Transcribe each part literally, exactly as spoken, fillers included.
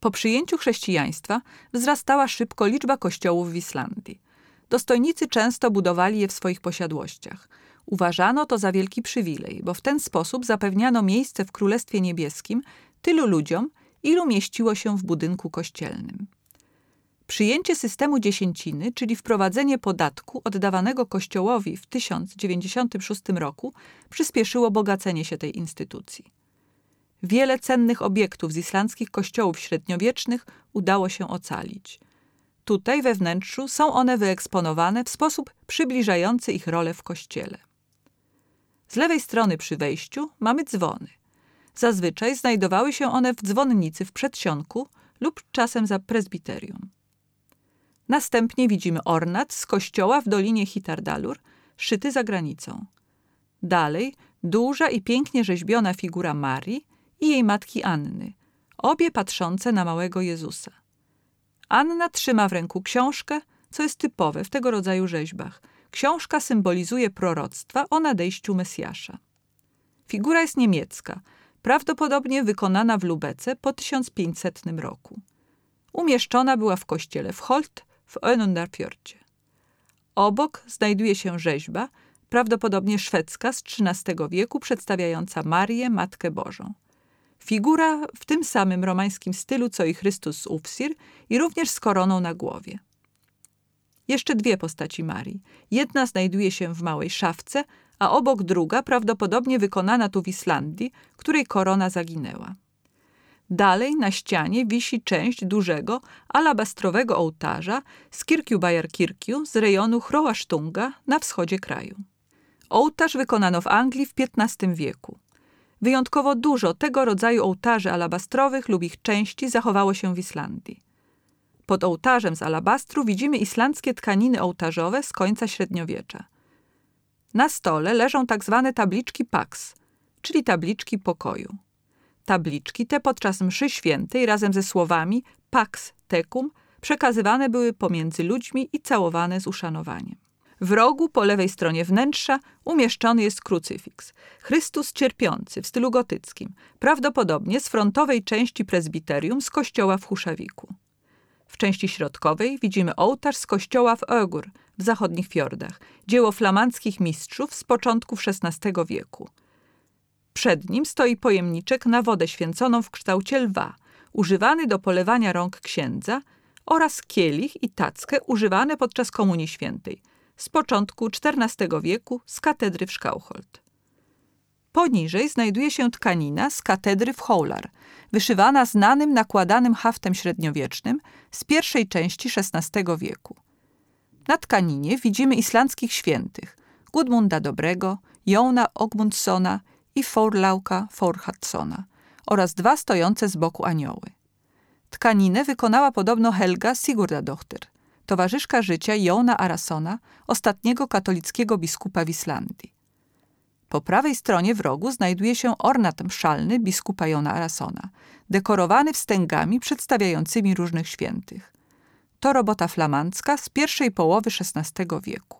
Po przyjęciu chrześcijaństwa wzrastała szybko liczba kościołów w Islandii. Dostojnicy często budowali je w swoich posiadłościach. Uważano to za wielki przywilej, bo w ten sposób zapewniano miejsce w Królestwie Niebieskim tylu ludziom, ilu mieściło się w budynku kościelnym. Przyjęcie systemu dziesięciny, czyli wprowadzenie podatku oddawanego Kościołowi w tysiąc dziewięćdziesiątym szóstym roku, przyspieszyło bogacenie się tej instytucji. Wiele cennych obiektów z islandzkich kościołów średniowiecznych udało się ocalić. Tutaj we wnętrzu są one wyeksponowane w sposób przybliżający ich rolę w kościele. Z lewej strony przy wejściu mamy dzwony. Zazwyczaj znajdowały się one w dzwonnicy w przedsionku lub czasem za prezbiterium. Następnie widzimy ornat z kościoła w Dolinie Hitardalur, szyty za granicą. Dalej duża i pięknie rzeźbiona figura Marii i jej matki Anny, obie patrzące na małego Jezusa. Anna trzyma w ręku książkę, co jest typowe w tego rodzaju rzeźbach. Książka symbolizuje proroctwa o nadejściu Mesjasza. Figura jest niemiecka, prawdopodobnie wykonana w Lubece po tysiąc pięćsetnym roku. Umieszczona była w kościele w Holt w Önundarfjordzie. Obok znajduje się rzeźba, prawdopodobnie szwedzka z trzynastego wieku, przedstawiająca Marię, Matkę Bożą. Figura w tym samym romańskim stylu, co i Chrystus z Ufsir i również z koroną na głowie. Jeszcze dwie postaci Marii. Jedna znajduje się w małej szafce, a obok druga, prawdopodobnie wykonana tu w Islandii, której korona zaginęła. Dalej na ścianie wisi część dużego, alabastrowego ołtarza z Kirkjubayarkirkju z rejonu Hrołasztunga na wschodzie kraju. Ołtarz wykonano w Anglii w piętnastym wieku. Wyjątkowo dużo tego rodzaju ołtarzy alabastrowych lub ich części zachowało się w Islandii. Pod ołtarzem z alabastru widzimy islandzkie tkaniny ołtarzowe z końca średniowiecza. Na stole leżą tak zwane tabliczki pax, czyli tabliczki pokoju. Tabliczki te podczas mszy świętej razem ze słowami pax tecum przekazywane były pomiędzy ludźmi i całowane z uszanowaniem. W rogu po lewej stronie wnętrza umieszczony jest krucyfiks. Chrystus cierpiący w stylu gotyckim, prawdopodobnie z frontowej części prezbiterium z kościoła w Huszawiku. W części środkowej widzimy ołtarz z kościoła w Ögur w zachodnich fiordach, dzieło flamandzkich mistrzów z początków szesnastego wieku. Przed nim stoi pojemniczek na wodę święconą w kształcie lwa, używany do polewania rąk księdza, oraz kielich i tackę używane podczas Komunii Świętej z początku czternastego wieku z katedry w Skauholt. Poniżej znajduje się tkanina z katedry w Hólar, wyszywana znanym nakładanym haftem średniowiecznym z pierwszej części szesnastego wieku. Na tkaninie widzimy islandzkich świętych Gudmunda Dobrego, Jóna Ogmundssona i Thorlauka Thorhardssona oraz dwa stojące z boku anioły. Tkaninę wykonała podobno Helga Sigurdardóttir, towarzyszka życia Jóna Arasona, ostatniego katolickiego biskupa w Islandii. Po prawej stronie w rogu znajduje się ornat mszalny biskupa Jóna Arasona, dekorowany wstęgami przedstawiającymi różnych świętych. To robota flamandzka z pierwszej połowy szesnastego wieku.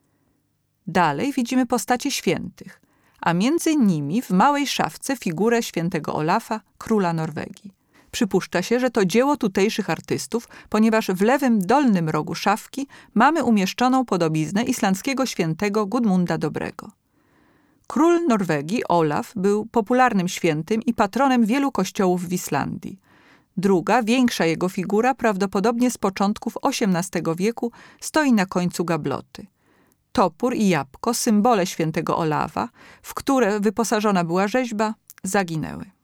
Dalej widzimy postacie świętych, a między nimi w małej szafce figurę świętego Olafa, króla Norwegii. Przypuszcza się, że to dzieło tutejszych artystów, ponieważ w lewym dolnym rogu szafki mamy umieszczoną podobiznę islandzkiego świętego Gudmunda Dobrego. Król Norwegii, Olaf, był popularnym świętym i patronem wielu kościołów w Islandii. Druga, większa jego figura, prawdopodobnie z początków osiemnastego wieku, stoi na końcu gabloty. Topór i jabłko, symbole świętego Olafa, w które wyposażona była rzeźba, zaginęły.